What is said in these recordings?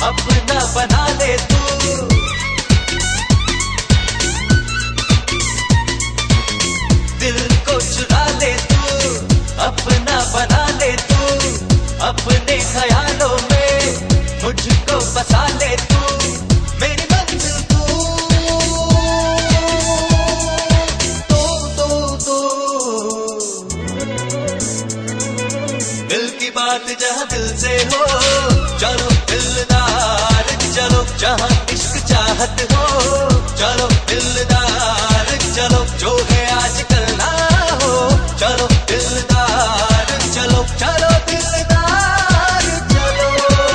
अपना बना ले तू। दिल को चुरा ले तू, अपना बना ले तू। अपने ख्यालों में मुझको बसा ले तू। मेरी मंजिल तू, दिल की बात जहाँ दिल से हो, चलो दिलदार चलो, जहाँ इश्क चाहत हो। चलो दिलदार चलो, जो है आजकल ना हो। चलो दिलदार चलो, चलो दिलदार चलो।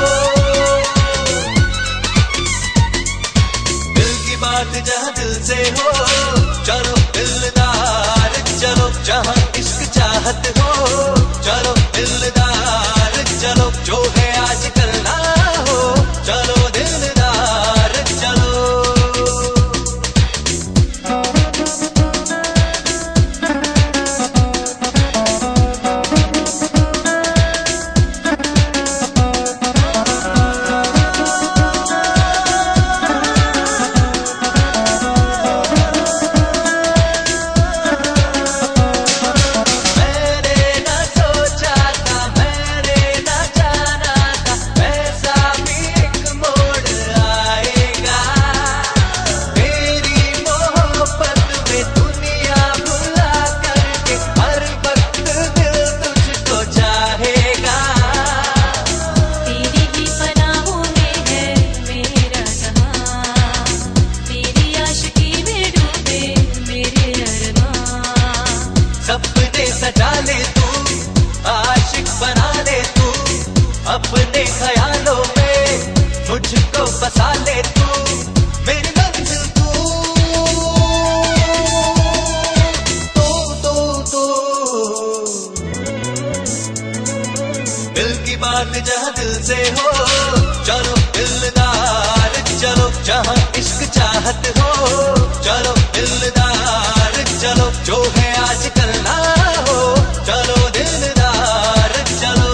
दिल की बात जहाँ दिल से हो, चलो दिलदार चलो, जहाँ इश्क चाहत हो। चलो दिलदार चलो, जो है आजकल ना हो। चलो दिलदार चलो। सपने सजा ले तू, आशिक बना ले तू। अपने ख्यालों में मुझको बसा ले तू। मेरी मंजिल तू, दिल की बात जहाँ दिल से हो। चलो दिलदार चलो, जहाँ इश्क चाहत हो। चलो दिलदार चलो, जो है आजकल ना हो। चलो दिलदार चलो।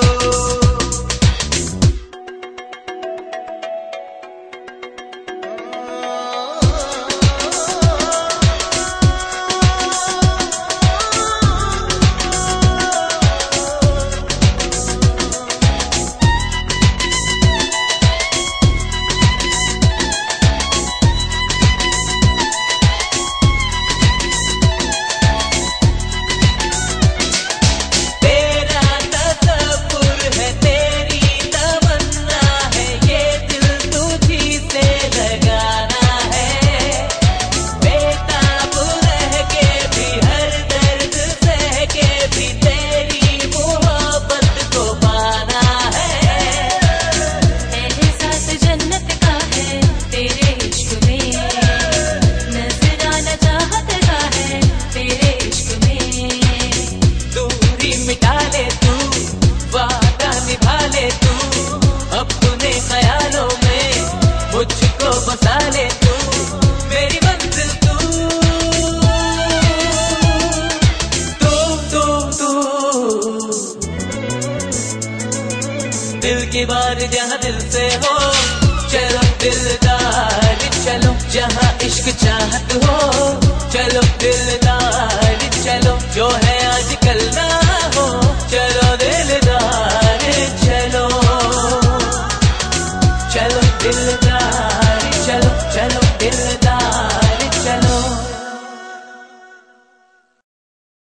मिटा ले तू, वादा निभा ले तू। अपने ख्यालों में मुझको बसा ले तू। मेरी मंजिल तू, दिल की बात जहाँ दिल से हो। चलो दिलदार चलो, जहाँ इश्क चाहत हो। चलो दिलदार चलो, जो है आजकल